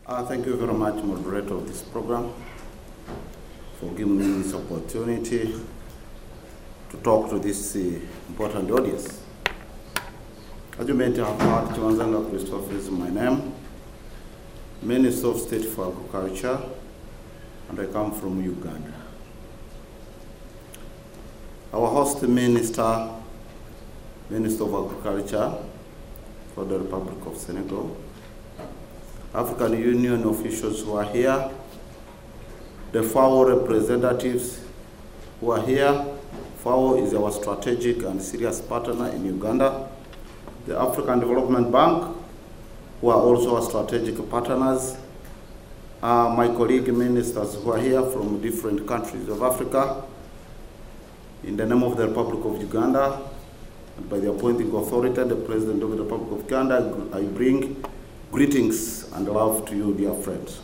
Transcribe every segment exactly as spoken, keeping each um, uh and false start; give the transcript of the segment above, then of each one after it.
Uh, thank you very much, moderator of this program, for giving me this opportunity to talk to this uh, important audience. As you may have heard, Chiwanzanga Christopher is my name, Minister of State for Agriculture, and I come from Uganda. Our host minister, Minister of Agriculture for the Republic of Senegal, African Union officials who are here, the F A O representatives who are here. F A O is our strategic and serious partner in Uganda. The African Development Bank, who are also our strategic partners. Uh, my colleague ministers who are here from different countries of Africa. In the name of the Republic of Uganda, and by the appointing authority, the President of the Republic of Uganda, I bring greetings and love to you, dear friends.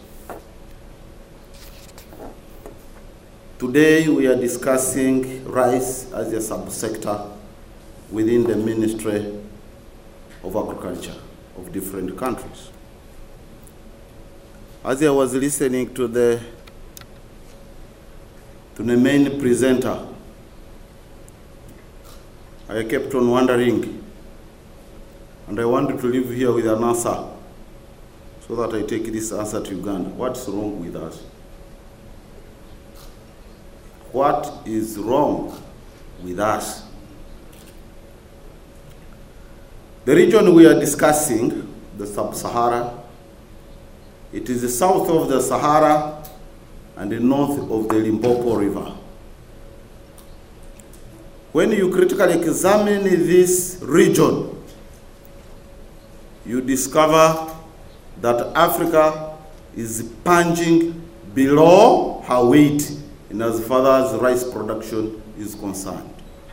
Today we are discussing rice as a subsector within the Ministry of Agriculture of different countries. As I was listening to the, to the main presenter, I kept on wondering, and I wanted to leave here with an answer, so that I take this answer to Uganda. What's wrong with us? What is wrong with us? The region we are discussing, the Sub-Sahara, it is the south of the Sahara and the north of the Limpopo River. When you critically examine this region, you discover that Africa is plunging below her weight in as far as rice production is concerned.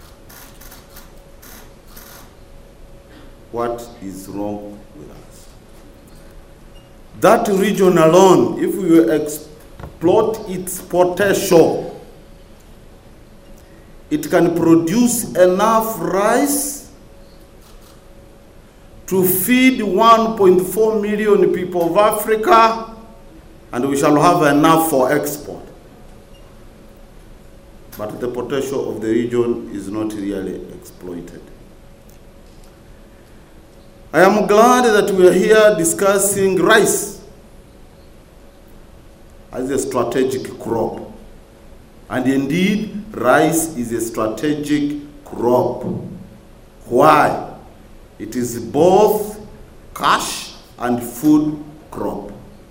What is wrong with us? That region alone, if we exploit its potential, it can produce enough rice to feed one point four million people of Africa, and we shall have enough for export. But the potential of the region is not really exploited. I am glad that we are here discussing rice as a strategic crop. And indeed, rice is a strategic crop. Why? It is both cash and food crop.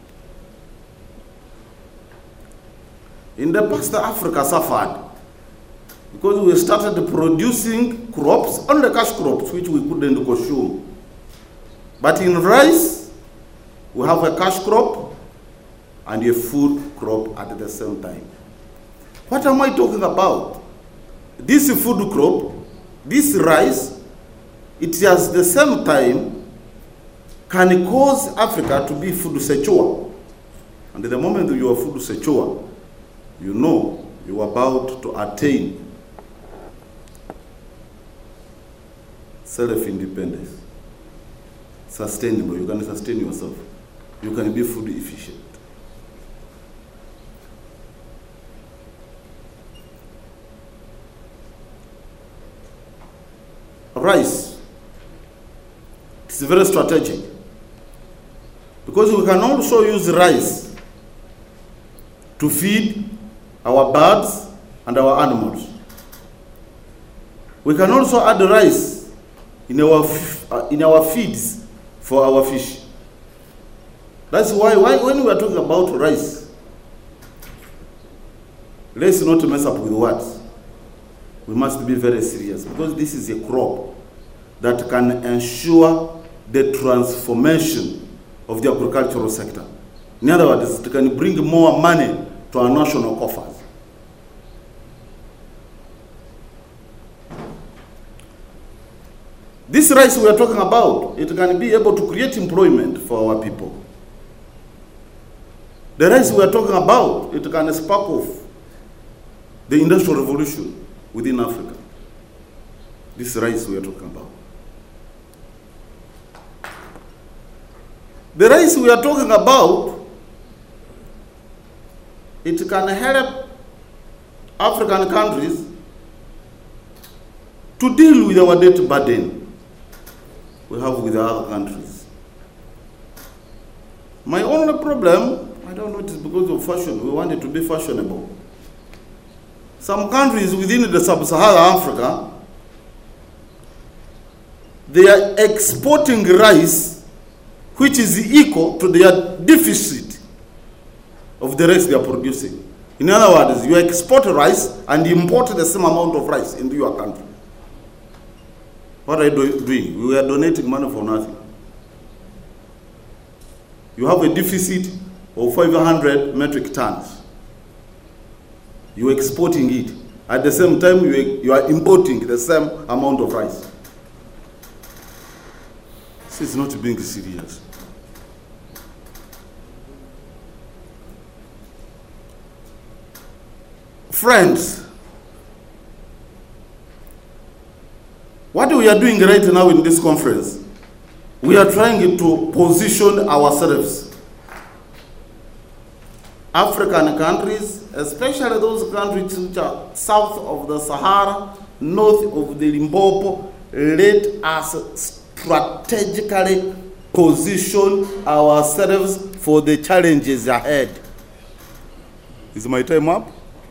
In the past, Africa suffered because we started producing crops, only cash crops, which we couldn't consume. But in rice, we have a cash crop and a food crop at the same time. What am I talking about? This food crop, this rice, it has the same time can cause Africa to be food secure. And the moment you are food secure, you know you are about to attain self-independence, sustainable. You can sustain yourself. You can be food efficient. Rice, it's very strategic because we can also use rice to feed our birds and our animals. We can also add rice in our, in our feeds for our fish. That's why, why when we are talking about rice, let's not mess up with words. We must be very serious because this is a crop that can ensure the transformation of the agricultural sector. In other words, it can bring more money to our national coffers. This rice we are talking about, it can be able to create employment for our people. The rice we are talking about, it can spark off the industrial revolution within Africa. This rice we are talking about. The rice we are talking about it can help African countries to deal with our debt burden we have with other countries. My only problem, I don't know, it is because of fashion. We want it to be fashionable. Some countries within the sub-Saharan Africa, they are exporting rice which is equal to their deficit of the rice they are producing. In other words, you export rice and import the same amount of rice into your country. What are you do doing? We are donating money for nothing. You have a deficit of five hundred metric tons. You are exporting it. At the same time, you are, you are importing the same amount of rice. This is not being serious. Friends, what we are doing right now in this conference, we are trying to position ourselves. African countries, especially those countries which are south of the Sahara, north of the Limpopo, let us strategically position ourselves for the challenges ahead. Is my time up?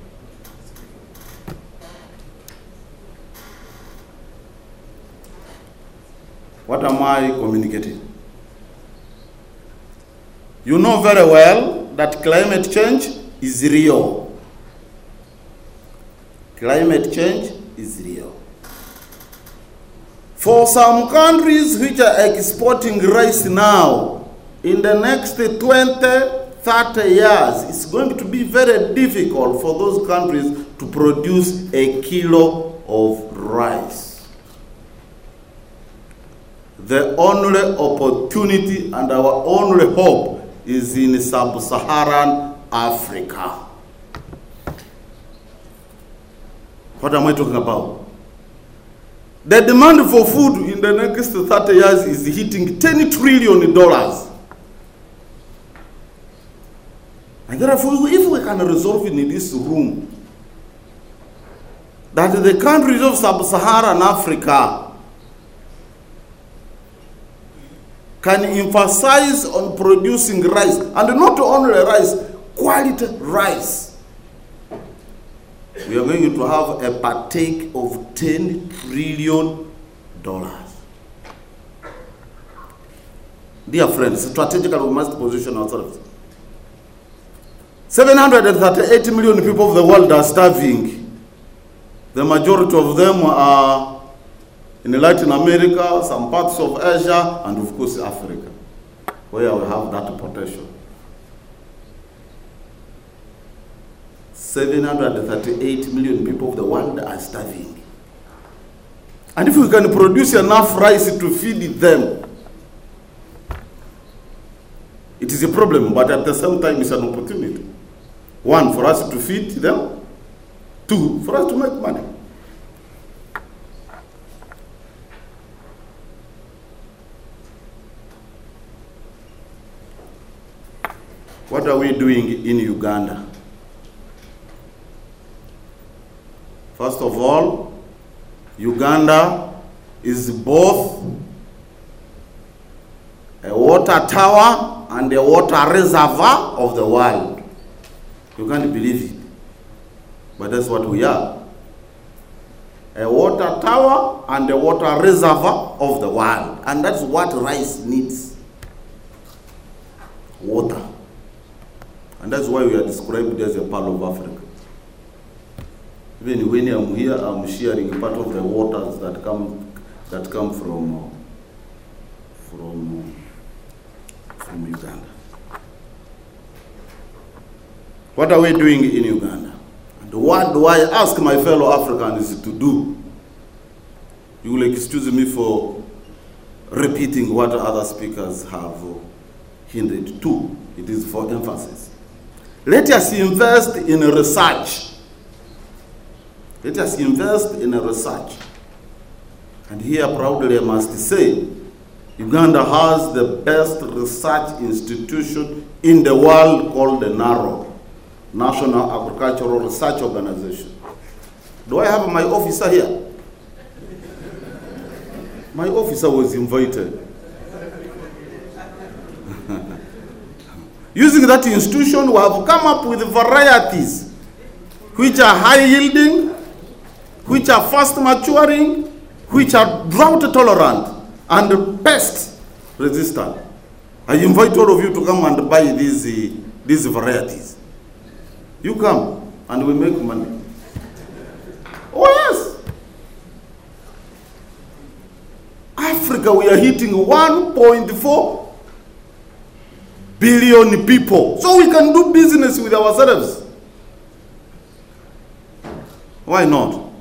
What am I communicating? You know very well that climate change is real. Climate change is real. For some countries which are exporting rice now, in the next twenty, thirty years, it's going to be very difficult for those countries to produce a kilo of rice. The only opportunity and our only hope is in sub-Saharan Africa. What am I talking about? The demand for food in the next thirty years is hitting ten trillion dollars. And therefore, if we can resolve in this room that the countries of sub-Saharan Africa can emphasize on producing rice, and not only rice, quality rice, we are going to have a partake of ten trillion dollars. Dear friends, strategically we must position ourselves. seven hundred thirty-eight million people of the world are starving. The majority of them are in Latin America, some parts of Asia, and of course Africa, where we have that potential. seven hundred thirty-eight million people of the world are starving. And if we can produce enough rice to feed them, it is a problem, but at the same time it's an opportunity. One, for us to feed them. Two, for us to make money. What are we doing in Uganda? First of all, Uganda is both a water tower and a water reservoir of the world. You can't believe it, but that's what we are. A water tower and a water reservoir of the world. And that's what rice needs. Water. And that's why we are described as a pearl of Africa. Even when I'm here, I'm sharing part of the waters that come that come from from from Uganda. What are we doing in Uganda? And what do I ask my fellow Africans to do? You will excuse me for repeating what other speakers have hinted to. It is for emphasis. Let us invest in research. Let us invest in research. And here proudly I must say, Uganda has the best research institution in the world called the NARO. National Agricultural Research Organization. Do I have my officer here? My officer was invited. Using that institution, we have come up with varieties which are high yielding, which are fast maturing, which are drought tolerant and pest resistant. I invite all of you to come and buy these, uh, these varieties. You come and we make money. Oh yes! Africa, we are hitting one point four billion people. So we can do business with ourselves. Why not?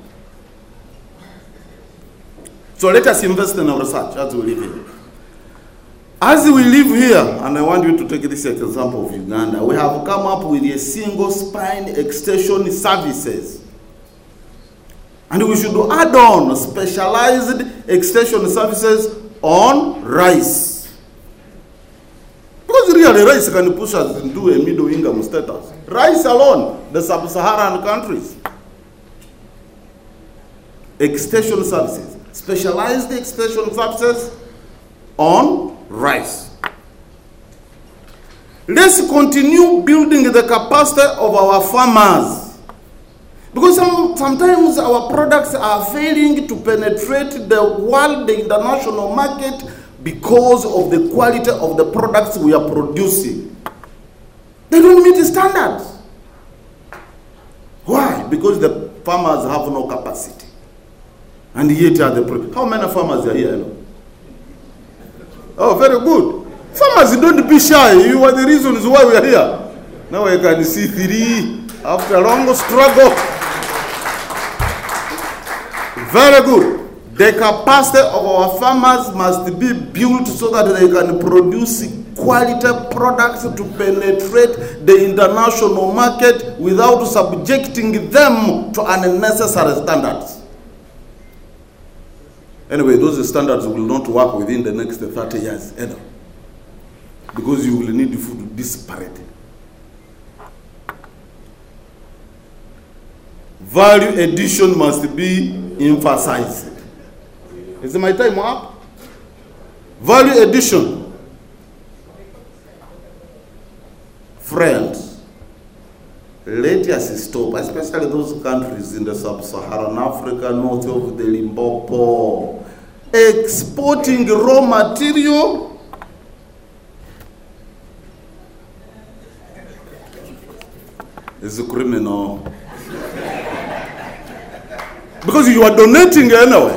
So let us invest in our research as we live here. As we live here, and I want you to take this example of Uganda, we have come up with a single spine extension services. And we should add on specialized extension services on rice. Because really rice can push us into a middle income status. Rice alone, the sub-Saharan countries. Extension services, specialized extension services on rice. Let's continue building the capacity of our farmers. Because some, sometimes our products are failing to penetrate the world, the international market, because of the quality of the products we are producing. They don't meet the standards. Why? Because the farmers have no capacity. And yet are the pro- how many farmers are here? No? Oh, very good. Farmers, don't be shy. You are the reasons why we are here. Now I can see three after a long struggle. Very good. The capacity of our farmers must be built so that they can produce quality products to penetrate the international market without subjecting them to unnecessary standards. Anyway, those standards will not work within the next thirty years either, because you will need food disparate. Value addition must be emphasized. Is my time up? Value addition. Friends, let us stop, especially those countries in the sub-Saharan Africa, north of the Limpopo, exporting raw material is a criminal. Because you are donating anyway.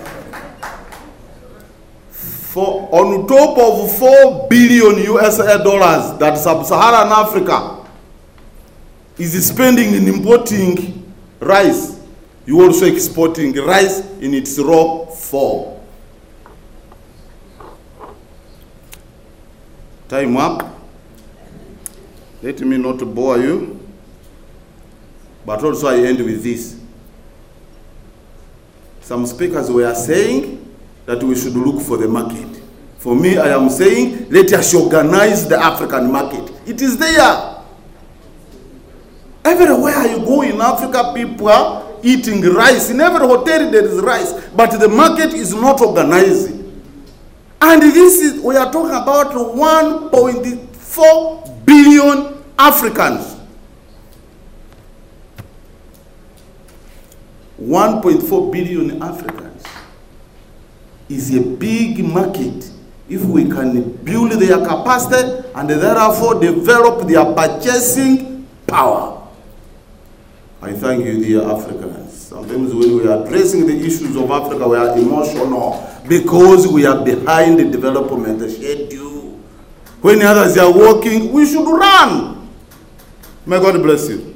For on top of four billion U S dollars that sub-Saharan Africa is spending in importing rice, you also exporting rice in its raw form. Time up. Let me not bore you, but also I end with this. Some speakers were saying that we should look for the market. For me, I am saying, let us organize the African market. It is there. Everywhere you go in Africa, people are eating rice. In every hotel there is rice, but the market is not organizing. And this is, we are talking about one point four billion Africans. one point four billion Africans is a big market if we can build their capacity and therefore develop their purchasing power. I thank you, dear Africans. Sometimes when we are addressing the issues of Africa, we are emotional because we are behind the development schedule. When others are walking, we should run. May God bless you.